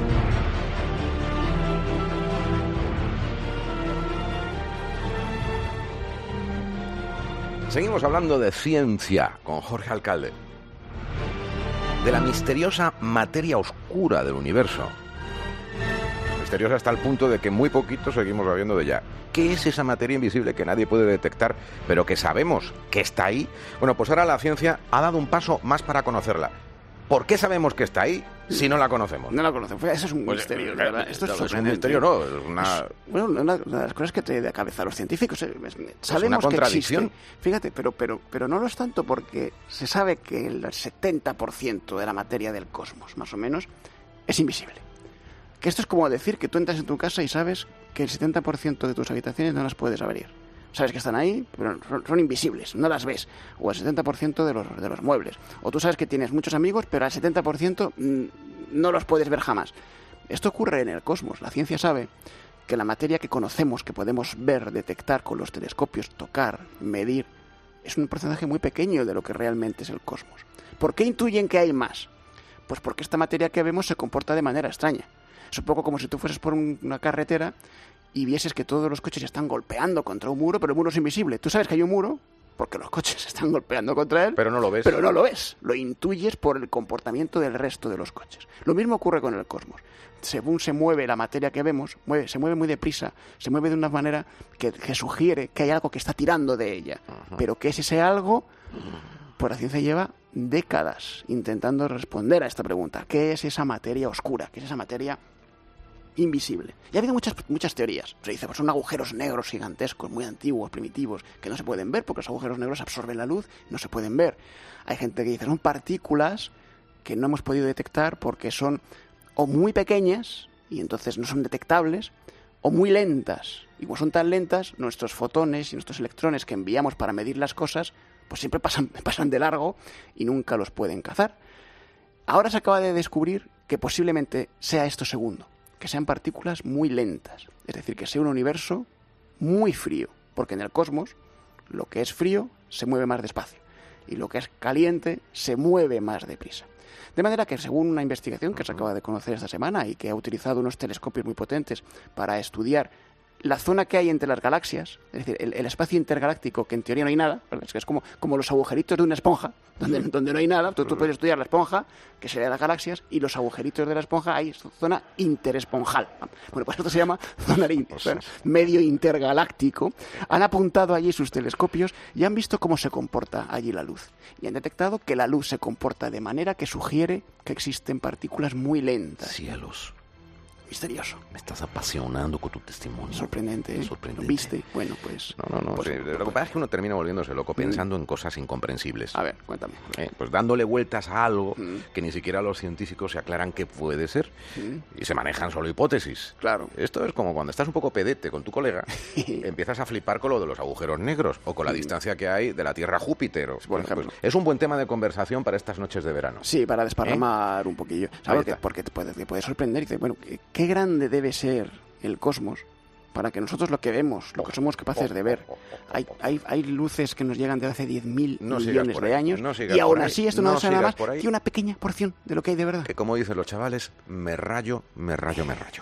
Seguimos hablando de ciencia con Jorge Alcalde. De la misteriosa materia oscura del universo. Misteriosa hasta el punto de que muy poquito seguimos sabiendo de ella. ¿Qué es esa materia invisible que nadie puede detectar, pero que sabemos que está ahí? Bueno, pues ahora la ciencia ha dado un paso más para conocerla. ¿Por qué sabemos que está ahí si no la conocemos? No la conocemos. Eso es un Pues, misterio, eh, la verdad. Esto es, no, es un sorprendente. misterio, no, es una... Es, bueno, una, una de las cosas que trae de cabeza a los científicos. eh, es- sabemos una que contradicción. existe. Fíjate, pero, pero, pero no lo es tanto porque se sabe que el setenta por ciento de la materia del cosmos, más o menos, es invisible. Que esto es como decir que tú entras en tu casa y sabes que el setenta por ciento de tus habitaciones no las puedes abrir. Sabes que están ahí, pero son, son invisibles, no las ves. O el setenta por ciento de los, de los muebles. O tú sabes que tienes muchos amigos, pero al setenta por ciento mm, no los puedes ver jamás. Esto ocurre en el cosmos. La ciencia sabe que la materia que conocemos, que podemos ver, detectar con los telescopios, tocar, medir, es un porcentaje muy pequeño de lo que realmente es el cosmos. ¿Por qué intuyen que hay más? Pues porque esta materia que vemos se comporta de manera extraña. Es un poco como si tú fueras por un- una carretera y vieses que todos los coches están golpeando contra un muro, pero el muro es invisible. Tú sabes que hay un muro porque los coches están golpeando contra él, Pero no lo ves. pero no lo ves. Lo intuyes por el comportamiento del resto de los coches. Lo mismo ocurre con el cosmos. Según se mueve la materia que vemos, mueve, se mueve muy deprisa, se mueve de una manera que, que sugiere que hay algo que está tirando de ella. Pero ¿qué es ese algo? Pues la ciencia lleva décadas intentando responder a esta pregunta. ¿Qué es esa materia oscura? ¿Qué es esa materia invisible? Y ha habido muchas, muchas teorías. Se dice, pues son agujeros negros gigantescos, muy antiguos, primitivos, que no se pueden ver porque los agujeros negros absorben la luz, no se pueden ver. Hay gente que dice, son partículas que no hemos podido detectar porque son o muy pequeñas y entonces no son detectables, o muy lentas. Y como son tan lentas, nuestros fotones y nuestros electrones que enviamos para medir las cosas, pues siempre pasan, pasan de largo y nunca los pueden cazar. Ahora se acaba de descubrir que posiblemente sea esto segundo, que sean partículas muy lentas, es decir, que sea un universo muy frío, porque en el cosmos lo que es frío se mueve más despacio y lo que es caliente se mueve más deprisa. De manera que, según una investigación que se acaba de conocer esta semana y que ha utilizado unos telescopios muy potentes para estudiar la zona que hay entre las galaxias, es decir, el, el espacio intergaláctico, que en teoría no hay nada, ¿verdad? Es que es como, como los agujeritos de una esponja, donde, donde no hay nada. Tú, tú puedes estudiar la esponja, que sería las galaxias, y los agujeritos de la esponja hay zona interesponjal. Bueno, pues esto se llama zona, in- zona medio intergaláctico. Han apuntado allí sus telescopios y han visto cómo se comporta allí la luz. Y han detectado que la luz se comporta de manera que sugiere que existen partículas muy lentas. Cielos. Misterioso. Me estás apasionando con tu testimonio. Sorprendente, ¿eh? Sorprendente. ¿Lo viste? Bueno, pues... No, no, no. pues, sí, lo que pasa es que uno termina volviéndose loco pensando en cosas incomprensibles. A ver, cuéntame. Eh, pues dándole vueltas a algo que ni siquiera los científicos se aclaran qué puede ser. Y se manejan solo hipótesis. Claro. Esto es como cuando estás un poco pedete con tu colega, empiezas a flipar con lo de los agujeros negros o con la distancia que hay de la Tierra a Júpiter. o- Por ejemplo. pues es un buen tema de conversación para estas noches de verano. Sí, para desparramar un poquillo. Ahí ¿Sabes? Porque, está. porque te puede, te puede sorprender y dices, bueno, ¿qué, qué grande debe ser el cosmos para que nosotros lo que vemos, lo que somos capaces de ver? Hay, hay, hay luces que nos llegan de hace diez mil No sigas millones por de ahí, años no sigas y aún por ahí, así esto no, no nos nada sigas más por ahí. que una pequeña porción de lo que hay de verdad. Que como dicen los chavales, me rayo, me rayo, me rayo.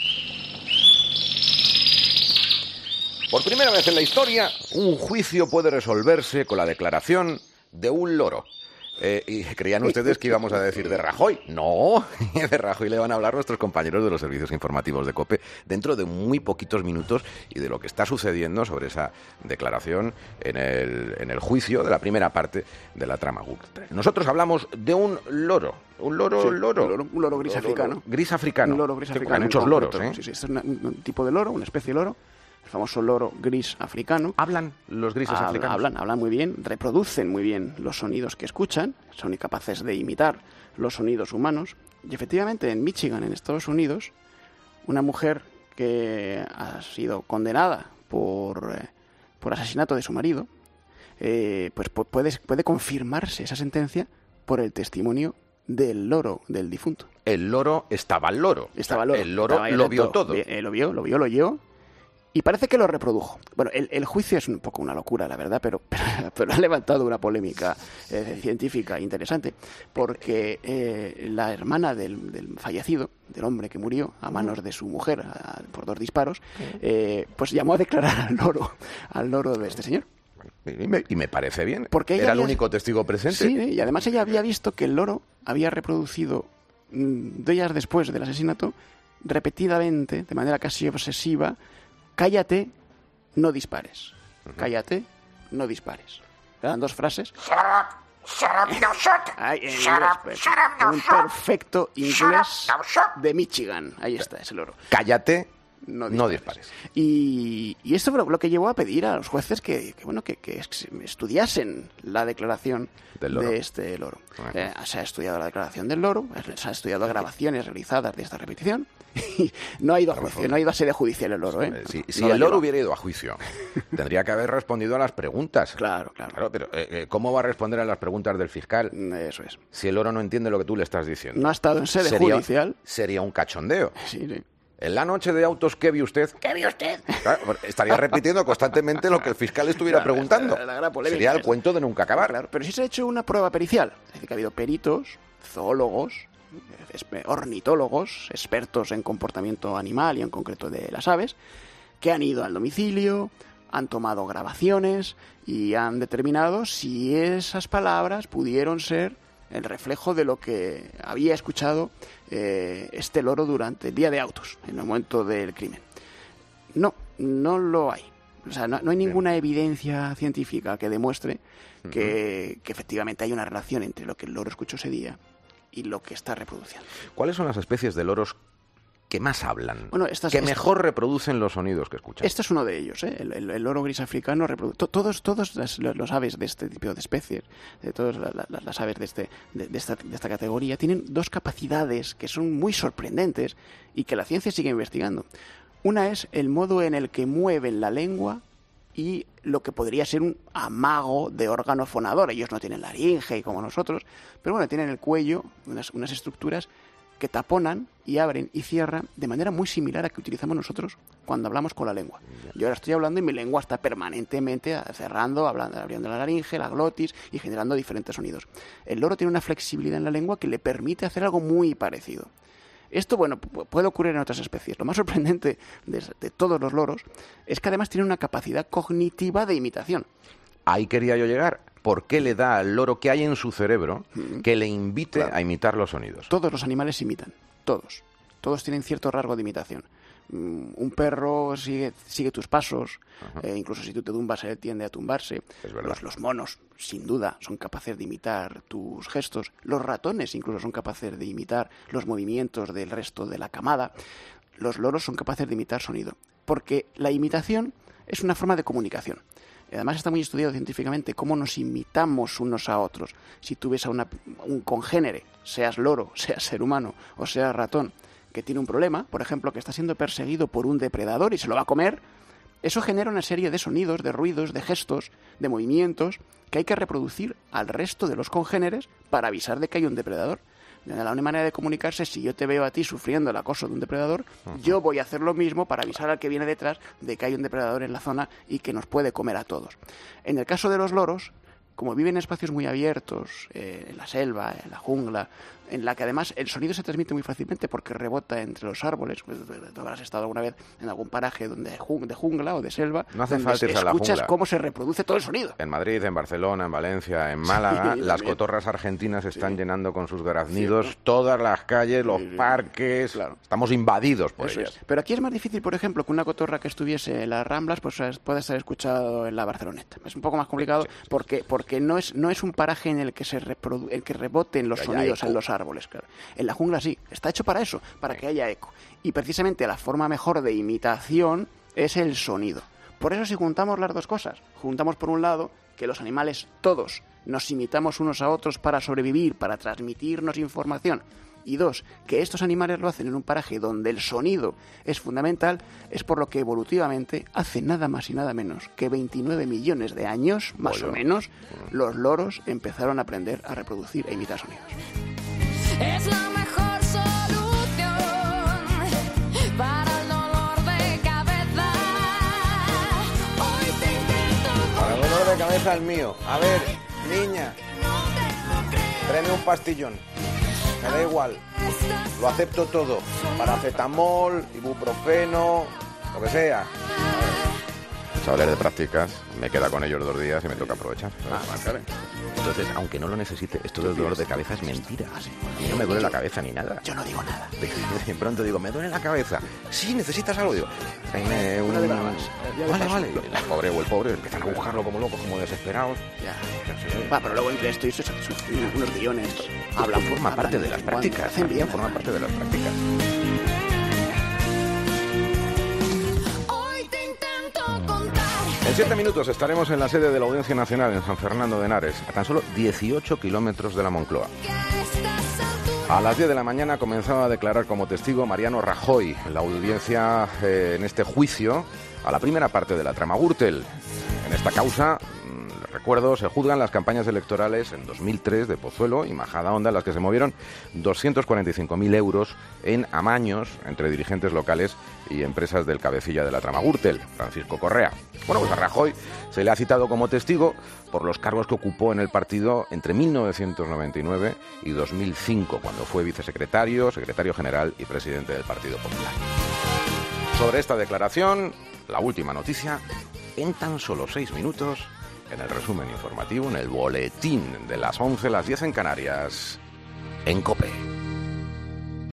Por primera vez en la historia, un juicio puede resolverse con la declaración de un loro. Eh, y creían ustedes que íbamos a decir de Rajoy. No, de Rajoy le van a hablar nuestros compañeros de los servicios informativos de COPE dentro de muy poquitos minutos y de lo que está sucediendo sobre esa declaración en el, en el juicio de la primera parte de la trama Gürtel. Nosotros hablamos de un loro, un loro, Sí, loro, un loro, un loro gris Loro, africano. Gris africano. Un loro gris Sí, africano. Hay en muchos loros, concreto. ¿eh? Sí, sí, es un, un tipo de loro, una especie de loro. El famoso loro gris africano. ¿Hablan los grises Hablan, africanos? Hablan, hablan muy bien, reproducen muy bien los sonidos que escuchan, son incapaces de imitar los sonidos humanos. Y efectivamente, en Michigan, en Estados Unidos, una mujer que ha sido condenada por, eh, por asesinato de su marido, eh, pues pu- puede, puede confirmarse esa sentencia por el testimonio del loro del difunto. El loro estaba al loro. Estaba el loro. El loro Estaba ahí lo dentro. vio todo. Vi- eh, lo vio, lo vio, lo oyó. Y parece que lo reprodujo. Bueno, el, el juicio es un poco una locura, la verdad, pero, pero, pero ha levantado una polémica eh, científica interesante, porque eh, la hermana del, del fallecido, del hombre que murió a manos de su mujer a- por dos disparos, eh, pues llamó a declarar al loro, al loro de este señor. Y me, y me parece bien. Porque ella Era el había- único testigo presente. Sí, y además ella había visto que el loro había reproducido mm, días después del asesinato, repetidamente, de manera casi obsesiva, cállate, no dispares. Cállate, no dispares. Eran dos frases. Ay, en inglés, pues, con un perfecto inglés de Michigan. Ahí está, ese loro. Cállate, no no dispares. dispares. Y, y esto fue lo, lo que llevó a pedir a los jueces que, que, bueno que, que es- estudiasen la declaración Del loro. de este loro. Ajá. Eh, se ha estudiado la declaración del loro, se ha estudiado grabaciones realizadas de esta repetición y no ha ido a juicio, no ha ido a sede judicial el loro. ¿eh? Si, si No lo ha el loro llevado. hubiera ido a juicio, tendría que haber respondido a las preguntas. Claro, claro. pero eh, eh, ¿cómo va a responder a las preguntas del fiscal? Eso es. Si el loro no entiende lo que tú le estás diciendo. No ha estado en sede Sería- judicial. Sería un cachondeo. Sí, sí. En la noche de autos, ¿qué vio usted? ¿Qué vio usted? Claro, porque estaría repitiendo constantemente lo que el fiscal estuviera Claro, preguntando. la- la gran polémica Sería el esa. cuento de nunca acabar. Claro, pero sí se ha hecho una prueba pericial. Es decir, que ha habido peritos, zoólogos, espe- ornitólogos, expertos en comportamiento animal y en concreto de las aves, que han ido al domicilio, han tomado grabaciones y han determinado si esas palabras pudieron ser el reflejo de lo que había escuchado eh, este loro durante el día de autos, en el momento del crimen. No, no lo hay. O sea, no, no hay ninguna evidencia científica que demuestre que, que efectivamente hay una relación entre lo que el loro escuchó ese día y lo que está reproduciendo. ¿Cuáles son las especies de loros que más hablan? Bueno, estas- que esta- mejor reproducen los sonidos que escuchan. Este es uno de ellos, ¿eh? el, el- el loro gris africano reproduce. to- Todos, todos las- los, los aves de este tipo de especies, de todas la- la- las aves de, este, de, de esta, de esta categoría, tienen dos capacidades que son muy sorprendentes y que la ciencia sigue investigando. Una es el modo en el que mueven la lengua y lo que podría ser un amago de órgano fonador. Ellos no tienen laringe como nosotros, pero bueno, tienen el cuello, unas, unas estructuras que taponan y abren y cierran de manera muy similar a que utilizamos nosotros cuando hablamos con la lengua. Yo ahora estoy hablando y mi lengua está permanentemente cerrando, hablando, abriendo la laringe, la glotis y generando diferentes sonidos. El loro tiene una flexibilidad en la lengua que le permite hacer algo muy parecido. Esto, bueno, pu- puede ocurrir en otras especies. Lo más sorprendente de, de todos los loros es que además tienen una capacidad cognitiva de imitación. Ahí quería yo llegar. ¿Por qué le da al loro que hay en su cerebro que le invite Claro. a imitar los sonidos? Todos los animales imitan, todos. Todos tienen cierto rasgo de imitación. Mm, Un perro sigue, sigue tus pasos, eh, incluso si tú te tumbas, él tiende a tumbarse. Los, los monos, sin duda, son capaces de imitar tus gestos. Los ratones incluso son capaces de imitar los movimientos del resto de la camada. Los loros son capaces de imitar sonido, porque la imitación es una forma de comunicación. Además está muy estudiado científicamente cómo nos imitamos unos a otros. Si tú ves a una- un congénere, seas loro, seas ser humano o seas ratón, que tiene un problema, por ejemplo, que está siendo perseguido por un depredador y se lo va a comer, eso genera una serie de sonidos, de ruidos, de gestos, de movimientos que hay que reproducir al resto de los congéneres para avisar de que hay un depredador. La única manera de comunicarse es si yo te veo a ti sufriendo el acoso de un depredador, yo voy a hacer lo mismo para avisar al que viene detrás de que hay un depredador en la zona y que nos puede comer a todos. En el caso de los loros, como viven en espacios muy abiertos, eh, en la selva, en la jungla, en la que además el sonido se transmite muy fácilmente porque rebota entre los árboles. Pues, tú habrás estado alguna vez en algún paraje donde de jungla o de selva, no hace donde falta irse a la escuchas jungla. Cómo se reproduce todo el sonido. En Madrid, en Barcelona, en Valencia, en Málaga, sí, las también. cotorras argentinas están Sí. llenando con sus graznidos Sí, ¿no? todas las calles, los Sí, sí. parques. Claro. Estamos invadidos por Eso ellas. es. Pero aquí es más difícil, por ejemplo, que una cotorra que estuviese en las Ramblas pues pueda ser escuchado en la Barceloneta. Es un poco más complicado porque porque no es no es un paraje en el que se reprodu en que reboten los Que haya sonidos eco. en los árboles. Claro. En la jungla sí, está hecho para eso, para que haya eco. Y precisamente la forma mejor de imitación es el sonido. Por eso si juntamos las dos cosas, juntamos por un lado que los animales todos nos imitamos unos a otros para sobrevivir, para transmitirnos información, y dos, que estos animales lo hacen en un paraje donde el sonido es fundamental, es por lo que evolutivamente, hace nada más y nada menos que veintinueve millones de años, más Oye. o menos, los loros empezaron a aprender a reproducir e imitar sonidos. Es la mejor solución para el dolor de cabeza. Hoy te intento Para el dolor de cabeza el mío. A ver, niña, tráeme un pastillón. Me da igual. Lo acepto todo. Paracetamol, ibuprofeno, lo que sea. Chavales de prácticas, me queda con ellos dos días y me toca aprovechar. Ah, claro. Entonces, aunque no lo necesite, esto del dolor de cabeza es mentira. A mí no me duele la cabeza ni nada. Yo no digo nada. De pronto digo, me duele la cabeza. Sí, necesitas algo. Digo, tráeme un... Una de bravas. Ya de Vale, paso. vale. El pobre o el pobre empiezan a buscarlo como locos, como desesperados. Ya. Va, pero luego entre esto y eso, son unos guiones. Hablan, forma hablan parte de de las vez en cuando, prácticas. hacen bien. Forma parte de las prácticas. Hoy te intento contar. En siete minutos estaremos en la sede de la Audiencia Nacional en San Fernando de Henares, a tan solo dieciocho kilómetros de la Moncloa. A las diez de la mañana comenzaba a declarar como testigo Mariano Rajoy en la audiencia eh, en este juicio a la primera parte de la trama Gürtel. En esta causa, mmm, recuerdo, se juzgan las campañas electorales en dos mil tres de Pozuelo y Majadahonda, en las que se movieron doscientos cuarenta y cinco mil euros en amaños entre dirigentes locales y empresas del cabecilla de la trama Gürtel, Francisco Correa. Bueno, pues a Rajoy se le ha citado como testigo por los cargos que ocupó en el partido entre mil novecientos noventa y nueve y dos mil cinco, cuando fue vicesecretario, secretario general y presidente del Partido Popular. Sobre esta declaración, la última noticia, en tan solo seis minutos, en el resumen informativo, en el boletín de las once, las diez en Canarias, en COPE.